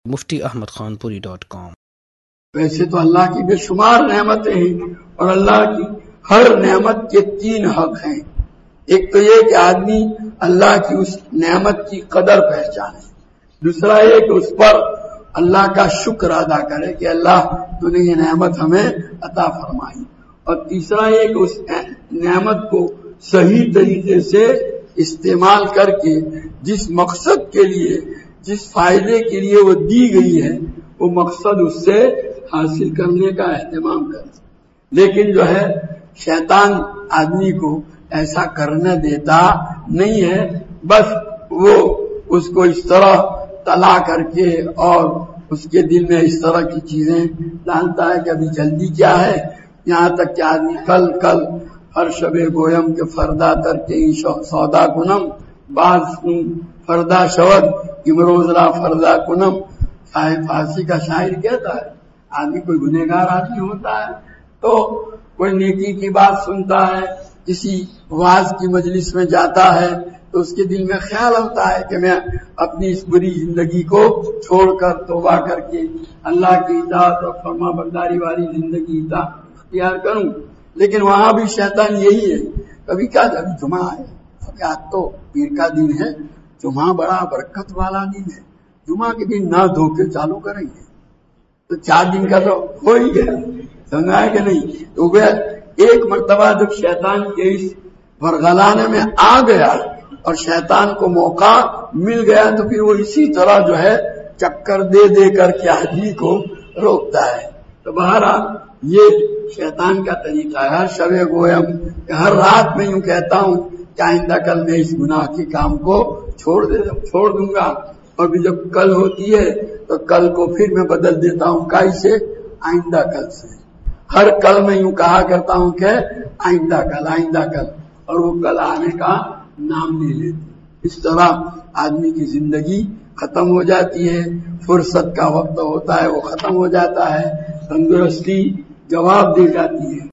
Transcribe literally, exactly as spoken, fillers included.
مفتی احمد خان پوری dot com. ویسے تو اللہ کی بے شمار نعمتیں ہیں اور اللہ کی ہر نعمت کے تین حق ہیں۔ ایک تو یہ کہ آدمی اللہ کی اس نعمت کی قدر پہچانے، دوسرا یہ کہ اس پر اللہ کا شکر ادا کرے کہ اللہ تو نے یہ نعمت ہمیں عطا فرمائی، اور تیسرا یہ کہ اس نعمت کو صحیح طریقے سے استعمال کر کے جس مقصد کے لیے، جس فائدے کے لیے وہ دی گئی ہے، وہ مقصد اس سے حاصل کرنے کا اہتمام کرے۔ لیکن جو ہے شیطان آدمی کو ایسا کرنے دیتا نہیں ہے، بس وہ اس کو اس طرح تلا کر کے اور اس کے دل میں اس طرح کی چیزیں ڈالتا ہے کہ ابھی جلدی کیا ہے، یہاں تک کہ آدمی کل کل ہر شب گویم کے فردا تر کے سودا کنم بعض فردا شود امروز را فردا کنم۔ شاعر فارسی کا شاعر کہتا ہے آدمی کوئی گنہگار آدمی ہوتا ہے تو کوئی نیکی کی بات سنتا ہے، کسی واعظ کی مجلس میں جاتا ہے تو اس کے دل میں خیال ہوتا ہے کہ میں اپنی اس بری زندگی کو چھوڑ کر توبہ کر کے اللہ کی اطاعت اور فرما برداری والی زندگی اختیار کروں۔ لیکن وہاں بھی شیطان یہی ہے، کبھی کیا ابھی جمعہ ہے، ابھی آج تو پیر کا دن ہے، جمعہ بڑا برکت والا دن ہے، جمعہ کے دن نہ دھو کے چالو کریں گے تو چار دن کا تو ہو ہی گیا، سمجھا ہے کہ نہیں؟ تو گیا ایک مرتبہ جب شیطان کے اس ورغلانے میں آ گیا اور شیطان کو موقع مل گیا تو پھر وہ اسی طرح جو ہے چکر دے دے کر کے آدمی کو روکتا ہے۔ تو بہرحال یہ شیطان کا طریقہ ہے، ہر شب گویم کہ ہر رات میں یوں کہتا ہوں کہ آئندہ کل میں اس گناہ کے کام کو چھوڑ دے چھوڑ دوں گا، اور بھی جب کل ہوتی ہے تو کل کو پھر میں بدل دیتا ہوں کائی سے آئندہ کل سے۔ ہر کل میں یوں کہا کرتا ہوں کہ آئندہ کل آئندہ کل، اور وہ کل آنے کا نام نہیں لیتی۔ اس طرح آدمی کی زندگی ختم ہو جاتی ہے، فرصت کا وقت ہوتا ہے وہ ختم ہو جاتا ہے، تندرستی جواب دے جاتی ہے۔